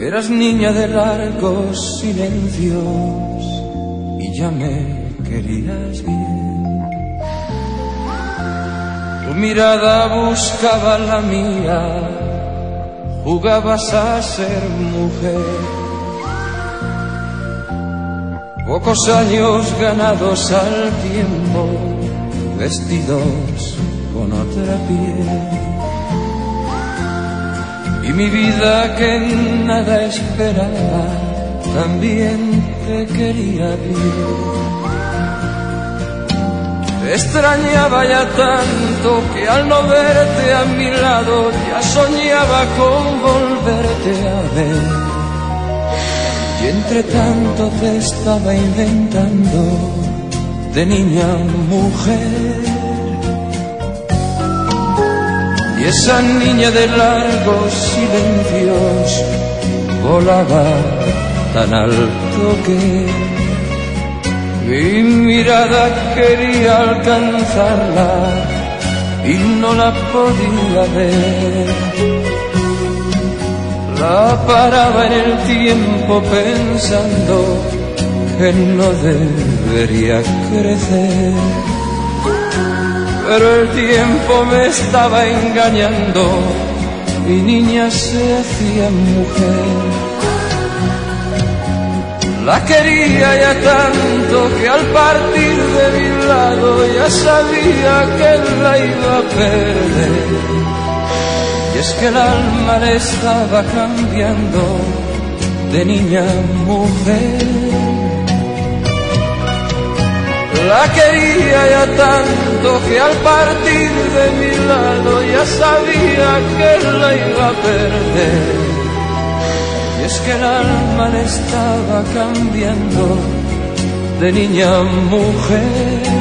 Eras niña de largos silencios y ya me querías bien. Tu mirada buscaba la mía, jugabas a ser mujer. Pocos años ganados al tiempo, vestidos con otra piel. Y mi vida que nada esperaba, también te quería bien. Te extrañaba ya tanto que al no verte a mi lado ya soñaba con volverte a ver. Y entre tanto te estaba inventando de niña mujer. Y esa niña de largos silencios volaba tan alto que mi mirada quería alcanzarla y no la podía ver. La paraba en el tiempo pensando que no debería crecer. Pero el tiempo me estaba engañando, mi niña se hacía mujer. La quería ya tanto que al partir de mi lado ya sabía que la iba a perder. Y es que el alma le estaba cambiando de niña a mujer. La quería ya tanto que al partir de mi lado ya sabía que la iba a perder. Y es que el alma le estaba cambiando de niña a mujer.